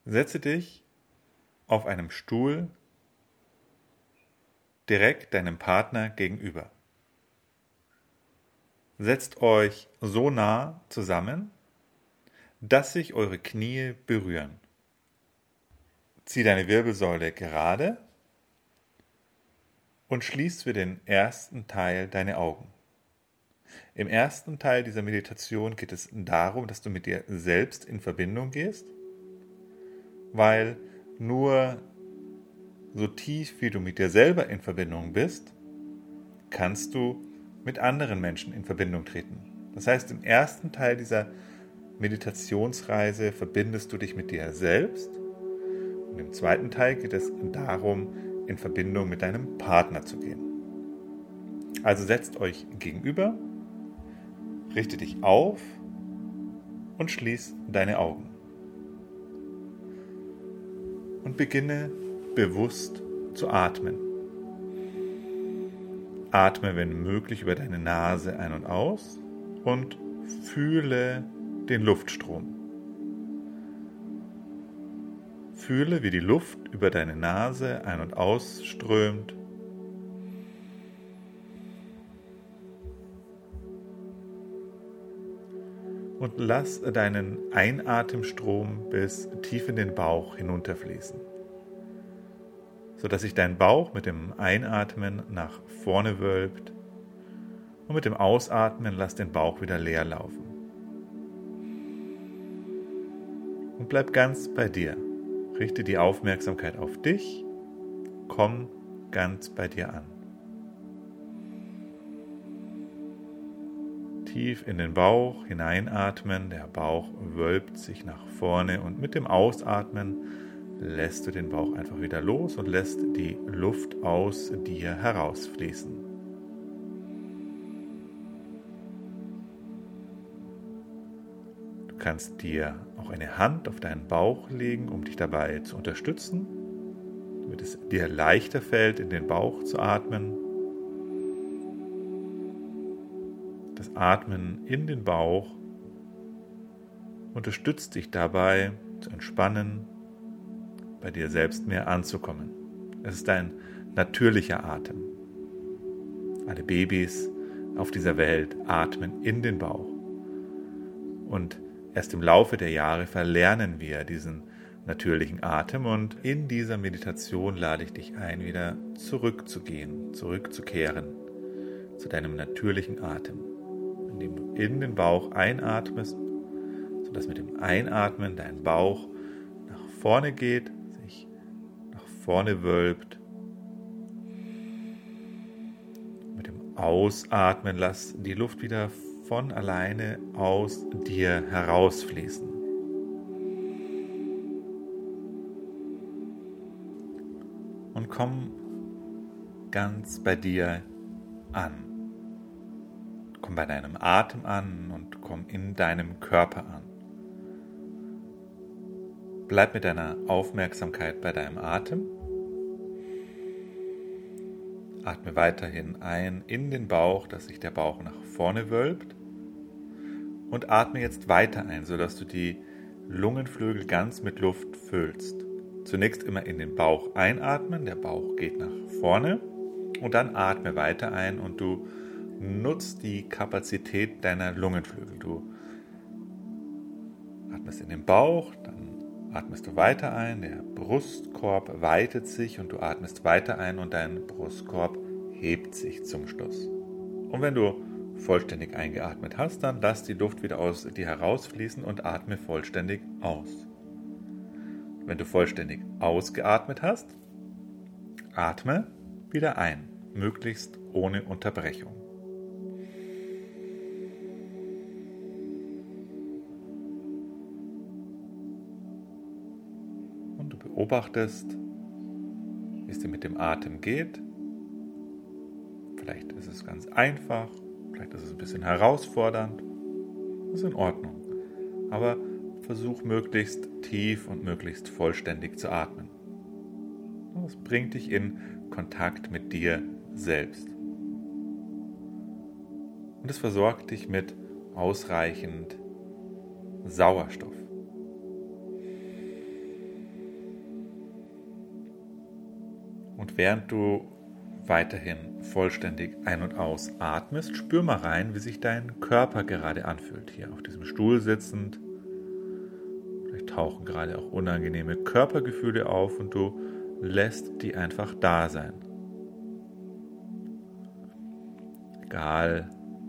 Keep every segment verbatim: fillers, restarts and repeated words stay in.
Setze dich auf einem Stuhl direkt deinem Partner gegenüber. Setzt euch so nah zusammen, dass sich eure Knie berühren. Zieh deine Wirbelsäule gerade und schließ für den ersten Teil deine Augen. Im ersten Teil dieser Meditation geht es darum, dass du mit dir selbst in Verbindung gehst, weil nur so tief, wie du mit dir selber in Verbindung bist, kannst du mit anderen Menschen in Verbindung treten. Das heißt, im ersten Teil dieser Meditationsreise verbindest du dich mit dir selbst und im zweiten Teil geht es darum, in Verbindung mit deinem Partner zu gehen. Also setzt euch gegenüber, richte dich auf und schließ deine Augen. Und beginne bewusst zu atmen. Atme, wenn möglich, über deine Nase ein und aus und fühle den Luftstrom. Fühle, wie die Luft über deine Nase ein- und ausströmt. Und lass deinen Einatemstrom bis tief in den Bauch hinunterfließen, sodass sich dein Bauch mit dem Einatmen nach vorne wölbt und mit dem Ausatmen lass den Bauch wieder leer laufen. Und bleib ganz bei dir. Richte die Aufmerksamkeit auf dich, komm ganz bei dir an. Tief in den Bauch hineinatmen, der Bauch wölbt sich nach vorne und mit dem Ausatmen lässt du den Bauch einfach wieder los und lässt die Luft aus dir herausfließen. Du kannst dir auch eine Hand auf deinen Bauch legen, um dich dabei zu unterstützen, damit es dir leichter fällt, in den Bauch zu atmen. Das Atmen in den Bauch unterstützt dich dabei, zu entspannen, bei dir selbst mehr anzukommen. Es ist ein natürlicher Atem. Alle Babys auf dieser Welt atmen in den Bauch. Und erst im Laufe der Jahre verlernen wir diesen natürlichen Atem und in dieser Meditation lade ich dich ein, wieder zurückzugehen, zurückzukehren zu deinem natürlichen Atem, indem du in den Bauch einatmest, sodass mit dem Einatmen dein Bauch nach vorne geht, sich nach vorne wölbt. Mit dem Ausatmen lass die Luft wieder von alleine aus dir herausfließen. Und komm ganz bei dir an. Komm bei deinem Atem an und komm in deinem Körper an. Bleib mit deiner Aufmerksamkeit bei deinem Atem. Atme weiterhin ein in den Bauch, dass sich der Bauch nach vorne wölbt. Und atme jetzt weiter ein, sodass du die Lungenflügel ganz mit Luft füllst. Zunächst immer in den Bauch einatmen, der Bauch geht nach vorne. Und dann atme weiter ein und du nutzt die Kapazität deiner Lungenflügel. Du atmest in den Bauch, dann atmest du weiter ein, der Brustkorb weitet sich und du atmest weiter ein und dein Brustkorb hebt sich zum Schluss. Und wenn du vollständig eingeatmet hast, dann lass die Luft wieder aus dir herausfließen und atme vollständig aus. Wenn du vollständig ausgeatmet hast, atme wieder ein, möglichst ohne Unterbrechung. Beobachtest, wie es dir mit dem Atem geht. Vielleicht ist es ganz einfach, vielleicht ist es ein bisschen herausfordernd. Das ist in Ordnung. Aber versuch möglichst tief und möglichst vollständig zu atmen. Das bringt dich in Kontakt mit dir selbst. Und es versorgt dich mit ausreichend Sauerstoff. Und während du weiterhin vollständig ein- und ausatmest, spür mal rein, wie sich dein Körper gerade anfühlt. Hier auf diesem Stuhl sitzend. Vielleicht tauchen gerade auch unangenehme Körpergefühle auf und du lässt die einfach da sein. Egal,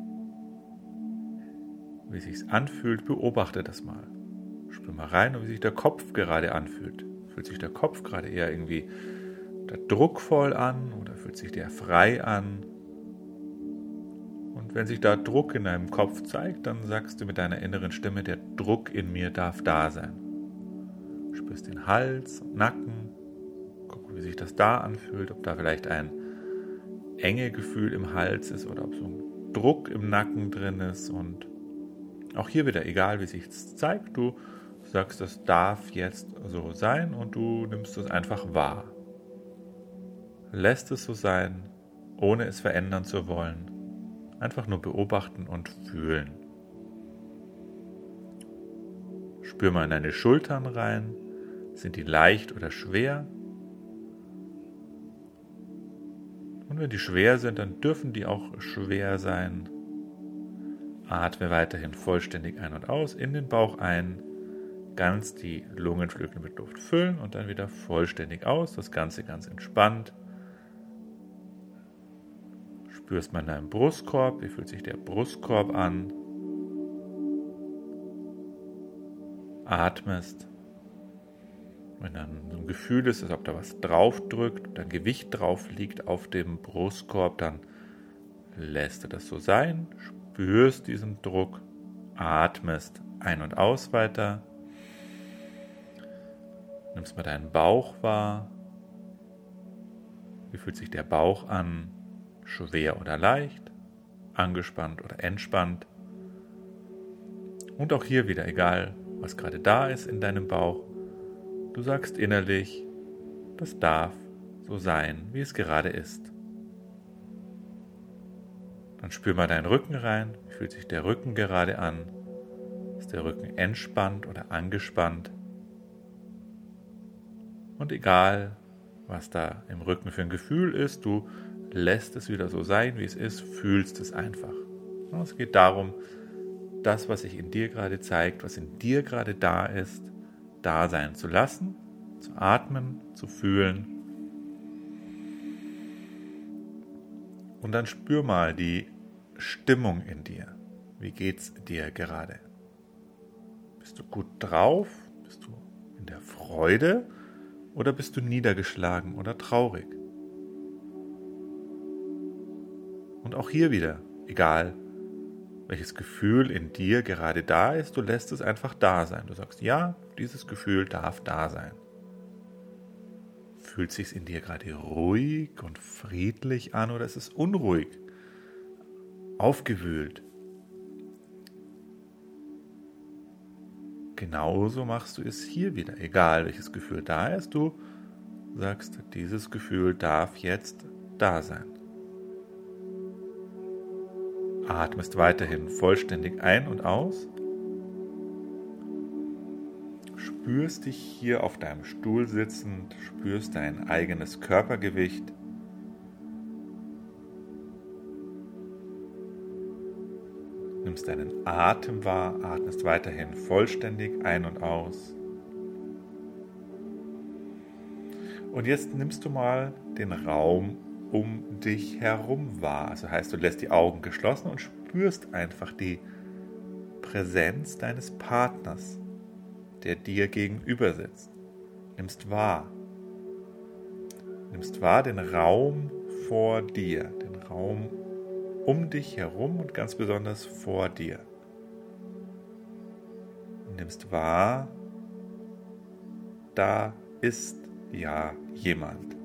wie es sich anfühlt, beobachte das mal. Spür mal rein, wie sich der Kopf gerade anfühlt. Fühlt sich der Kopf gerade eher irgendwie druckvoll an oder fühlt sich der frei an? Und wenn sich da Druck in deinem Kopf zeigt, dann sagst du mit deiner inneren Stimme, der Druck in mir darf da sein. Du spürst den Hals und Nacken, guck, wie sich das da anfühlt, ob da vielleicht ein enge Gefühl im Hals ist oder ob so ein Druck im Nacken drin ist. Und auch hier wieder, egal wie sich es zeigt, du sagst, das darf jetzt so sein und du nimmst es einfach wahr. Lässt es so sein, ohne es verändern zu wollen. Einfach nur beobachten und fühlen. Spür mal in deine Schultern rein. Sind die leicht oder schwer? Und wenn die schwer sind, dann dürfen die auch schwer sein. Atme weiterhin vollständig ein und aus, in den Bauch ein, ganz die Lungenflügel mit Luft füllen und dann wieder vollständig aus. Das Ganze ganz entspannt. Spürst mal in deinem Brustkorb, wie fühlt sich der Brustkorb an? Atmest. Wenn dann so ein Gefühl ist, als ob da was drauf drückt, dein Gewicht drauf liegt auf dem Brustkorb, dann lässt du das so sein, spürst diesen Druck, atmest ein und aus weiter. Nimmst mal deinen Bauch wahr. Wie fühlt sich der Bauch an? Schwer oder leicht, angespannt oder entspannt. Und auch hier wieder, egal was gerade da ist in deinem Bauch, du sagst innerlich, das darf so sein, wie es gerade ist. Dann spür mal deinen Rücken rein, wie fühlt sich der Rücken gerade an? Ist der Rücken entspannt oder angespannt? Und egal, was da im Rücken für ein Gefühl ist, du lässt es wieder so sein, wie es ist, fühlst es einfach. Es geht darum, das, was sich in dir gerade zeigt, was in dir gerade da ist, da sein zu lassen, zu atmen, zu fühlen. Und dann spür mal die Stimmung in dir. Wie geht's dir gerade? Bist du gut drauf? Bist du in der Freude? Oder bist du niedergeschlagen oder traurig? Und auch hier wieder, egal welches Gefühl in dir gerade da ist, du lässt es einfach da sein. Du sagst, ja, dieses Gefühl darf da sein. Fühlt es sich in dir gerade ruhig und friedlich an oder ist es unruhig, aufgewühlt? Genauso machst du es hier wieder, egal welches Gefühl da ist, du sagst, dieses Gefühl darf jetzt da sein. Atmest weiterhin vollständig ein und aus. Spürst dich hier auf deinem Stuhl sitzend, spürst dein eigenes Körpergewicht. Nimmst deinen Atem wahr, atmest weiterhin vollständig ein und aus. Und jetzt nimmst du mal den Raum um dich herum wahr. Also heißt, du lässt die Augen geschlossen und spürst einfach die Präsenz deines Partners, der dir gegenüber sitzt. Nimmst wahr. Nimmst wahr den Raum vor dir, den Raum um dich herum und ganz besonders vor dir. Nimmst wahr, da ist ja jemand.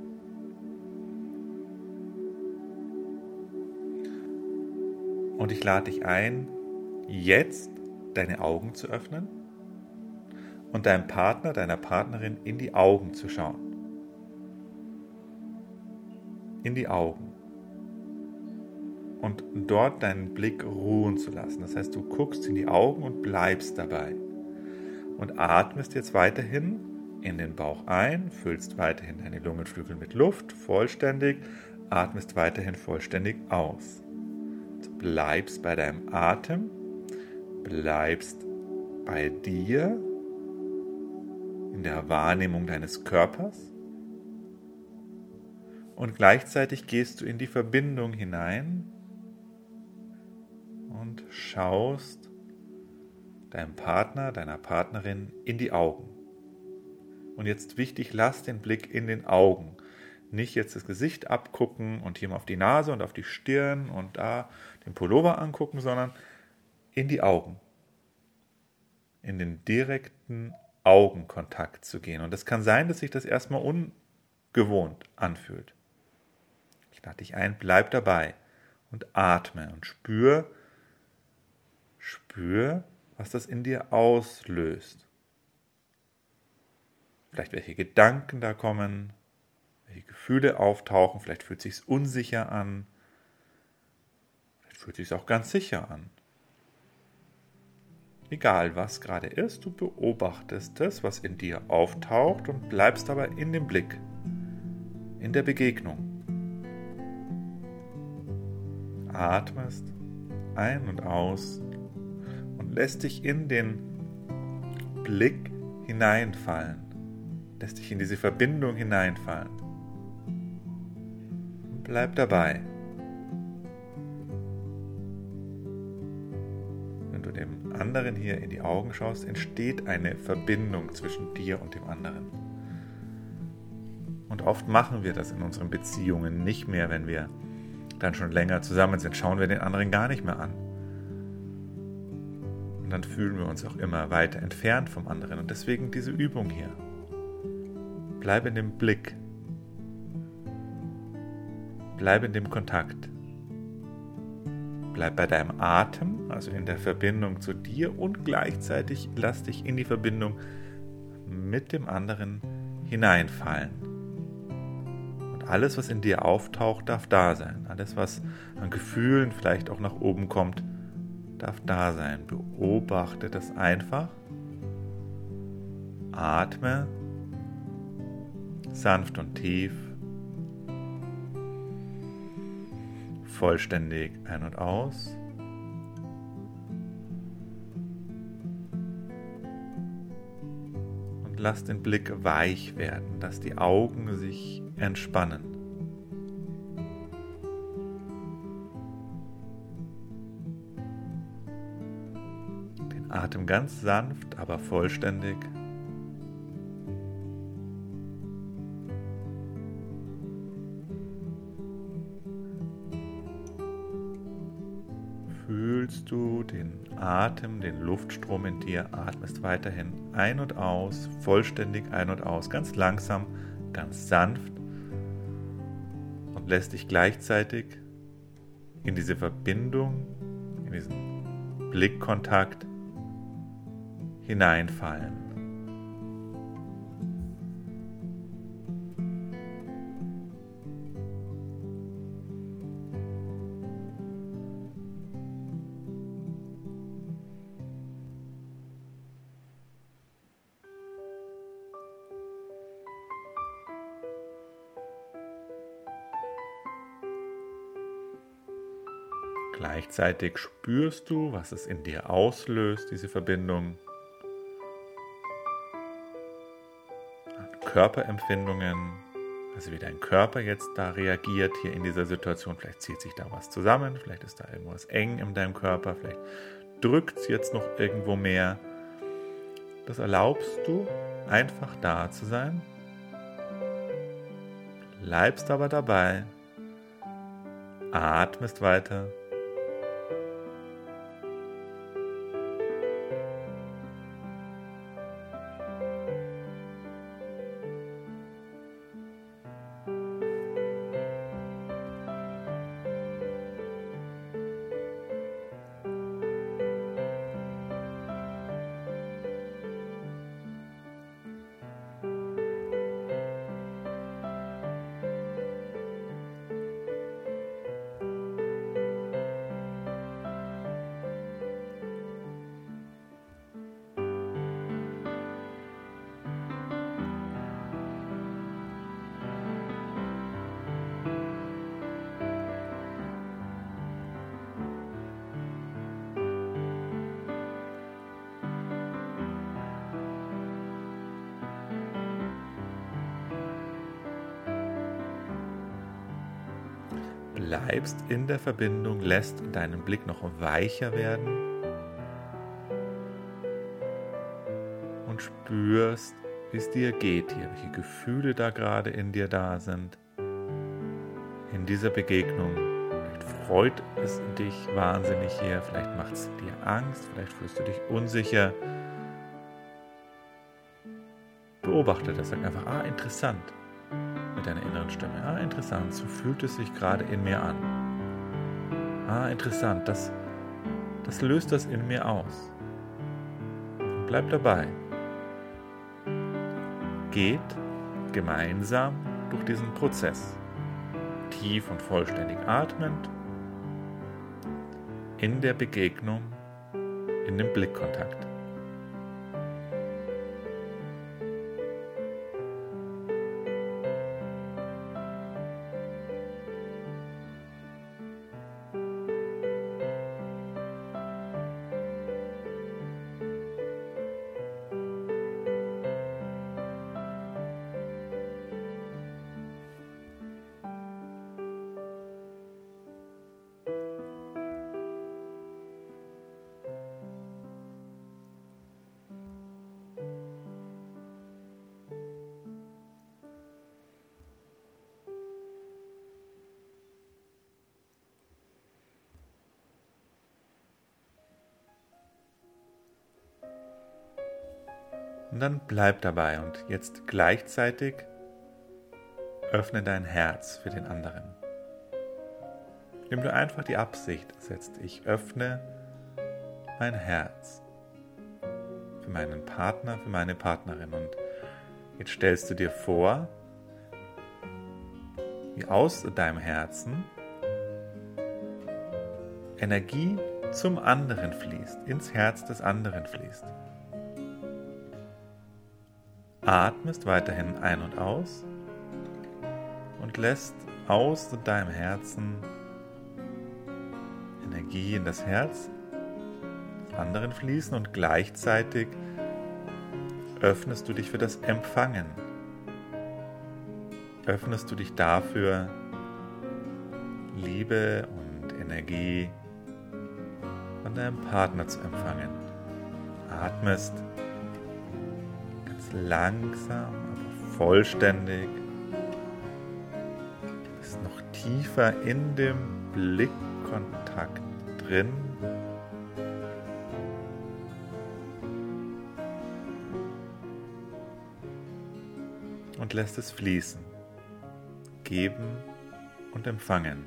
Und ich lade dich ein, jetzt deine Augen zu öffnen und deinem Partner, deiner Partnerin in die Augen zu schauen. In die Augen. Und dort deinen Blick ruhen zu lassen. Das heißt, du guckst in die Augen und bleibst dabei. Und atmest jetzt weiterhin in den Bauch ein, füllst weiterhin deine Lungenflügel mit Luft vollständig, atmest weiterhin vollständig aus. Du bleibst bei deinem Atem, bleibst bei dir, in der Wahrnehmung deines Körpers und gleichzeitig gehst du in die Verbindung hinein und schaust deinem Partner, deiner Partnerin in die Augen. Und jetzt wichtig, lass den Blick in den Augen. Nicht jetzt das Gesicht abgucken und hier mal auf die Nase und auf die Stirn und da den Pullover angucken, sondern in die Augen. In den direkten Augenkontakt zu gehen. Und es kann sein, dass sich das erstmal ungewohnt anfühlt. Ich lade dich ein, bleib dabei und atme und spür, spür, was das in dir auslöst. Vielleicht welche Gedanken da kommen, welche Gefühle auftauchen, vielleicht fühlt es sich unsicher an, vielleicht fühlt es sich auch ganz sicher an. Egal was gerade ist, du beobachtest das, was in dir auftaucht und bleibst dabei in dem Blick, in der Begegnung. Atmest ein und aus und lässt dich in den Blick hineinfallen, lässt dich in diese Verbindung hineinfallen. Bleib dabei. Wenn du dem anderen hier in die Augen schaust, entsteht eine Verbindung zwischen dir und dem anderen. Und oft machen wir das in unseren Beziehungen nicht mehr, wenn wir dann schon länger zusammen sind, schauen wir den anderen gar nicht mehr an. Und dann fühlen wir uns auch immer weiter entfernt vom anderen. Und deswegen diese Übung hier. Bleib in dem Blick. Bleib in dem Kontakt. Bleib bei deinem Atem, also in der Verbindung zu dir und gleichzeitig lass dich in die Verbindung mit dem anderen hineinfallen. Und alles, was in dir auftaucht, darf da sein. Alles, was an Gefühlen vielleicht auch nach oben kommt, darf da sein. Beobachte das einfach. Atme sanft und tief. Vollständig ein und aus. Und lass den Blick weich werden, lass die Augen sich entspannen. Den Atem ganz sanft, aber vollständig. Fühlst du den Atem, den Luftstrom in dir, atmest weiterhin ein und aus, vollständig ein und aus, ganz langsam, ganz sanft und lässt dich gleichzeitig in diese Verbindung, in diesen Blickkontakt hineinfallen. Gleichzeitig spürst du, was es in dir auslöst, diese Verbindung. An Körperempfindungen, also wie dein Körper jetzt da reagiert hier in dieser Situation. Vielleicht zieht sich da was zusammen, vielleicht ist da irgendwas eng in deinem Körper, vielleicht drückt es jetzt noch irgendwo mehr. Das erlaubst du, einfach da zu sein. Bleibst aber dabei, atmest weiter. bleibst in der Verbindung, lässt deinen Blick noch weicher werden und spürst, wie es dir geht hier, welche Gefühle da gerade in dir da sind, in dieser Begegnung. Vielleicht freut es dich wahnsinnig hier, vielleicht macht es dir Angst, vielleicht fühlst du dich unsicher. Beobachte das, sag einfach, ah, interessant, mit deiner inneren Stimme. Ah, interessant, so fühlt es sich gerade in mir an. Ah, interessant, das, das löst das in mir aus. Und bleib dabei. Geht gemeinsam durch diesen Prozess. Tief und vollständig atmend, in der Begegnung, in dem Blickkontakt. Und dann bleib dabei und jetzt gleichzeitig öffne dein Herz für den anderen. Indem du einfach die Absicht setzt, ich öffne mein Herz für meinen Partner, für meine Partnerin. Und jetzt stellst du dir vor, wie aus deinem Herzen Energie zum anderen fließt, ins Herz des anderen fließt. Atmest weiterhin ein und aus und lässt aus deinem Herzen Energie in das Herz des anderen fließen und gleichzeitig öffnest du dich für das Empfangen. Öffnest du dich dafür, Liebe und Energie von deinem Partner zu empfangen. Atmest langsam, aber vollständig. Bist noch tiefer in dem Blickkontakt drin. Und lässt es fließen. Geben und empfangen.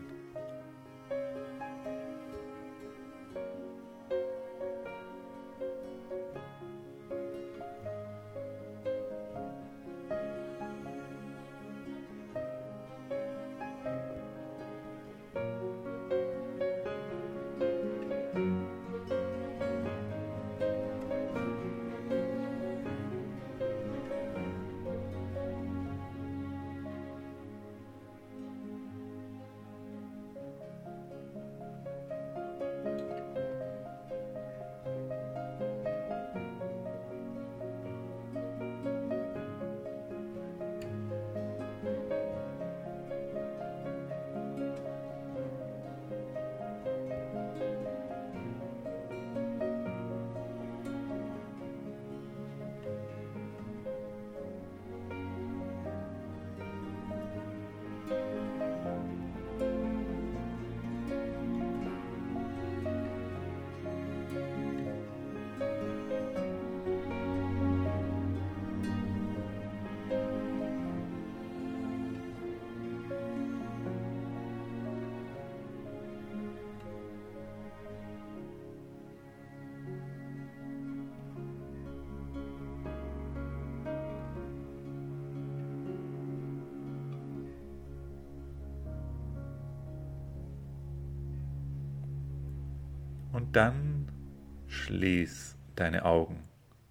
Und dann schließ deine Augen.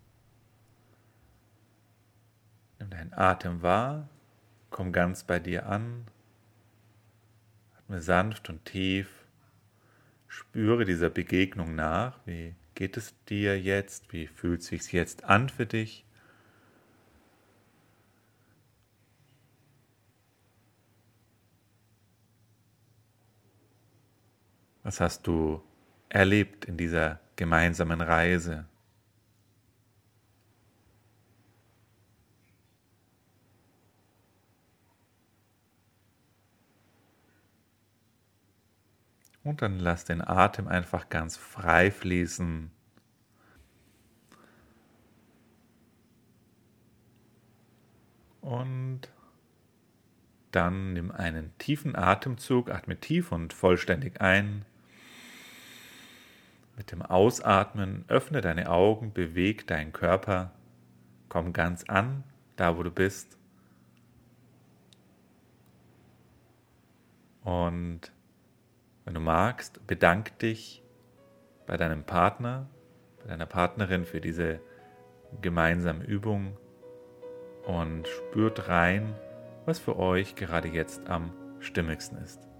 Nimm deinen Atem wahr, komm ganz bei dir an, atme sanft und tief, spüre dieser Begegnung nach. Wie geht es dir jetzt? Wie fühlt es sich jetzt an für dich? Was hast du erlebt in dieser gemeinsamen Reise? Und dann lass den Atem einfach ganz frei fließen. Und dann nimm einen tiefen Atemzug, atme tief und vollständig ein. Mit dem Ausatmen öffne deine Augen, beweg deinen Körper, komm ganz an, da wo du bist. Und wenn du magst, bedank dich bei deinem Partner, bei deiner Partnerin für diese gemeinsame Übung und spürt rein, was für euch gerade jetzt am stimmigsten ist.